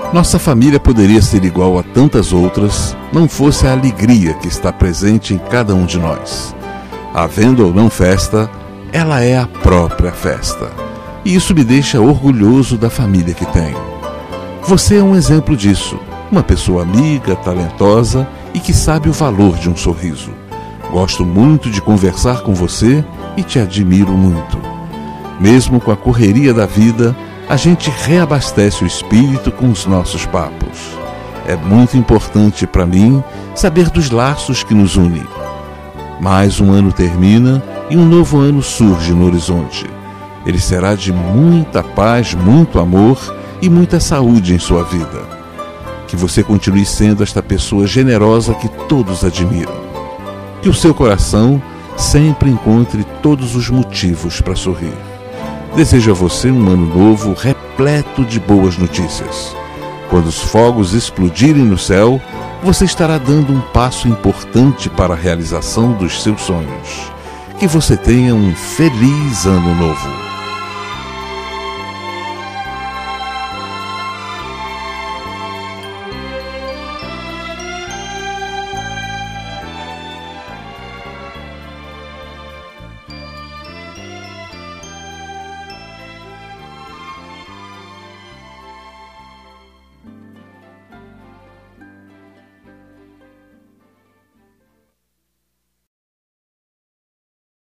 Nossa família poderia ser igual a tantas outras, não fosse a alegria que está presente em cada um de nós. Havendo ou não festa, ela é a própria festa. E isso me deixa orgulhoso da família que tenho. Você é um exemplo disso, uma pessoa amiga, talentosa e que sabe o valor de um sorriso. Gosto muito de conversar com você e te admiro muito. Mesmo com a correria da vida, a gente reabastece o espírito com os nossos papos. É muito importante para mim saber dos laços que nos unem. Mais um ano termina e um novo ano surge no horizonte. Ele será de muita paz, muito amor e muita saúde em sua vida. Que você continue sendo esta pessoa generosa que todos admiram. Que o seu coração sempre encontre todos os motivos para sorrir. Desejo a você um ano novo repleto de boas notícias. Quando os fogos explodirem no céu, você estará dando um passo importante para a realização dos seus sonhos. Que você tenha um feliz ano novo.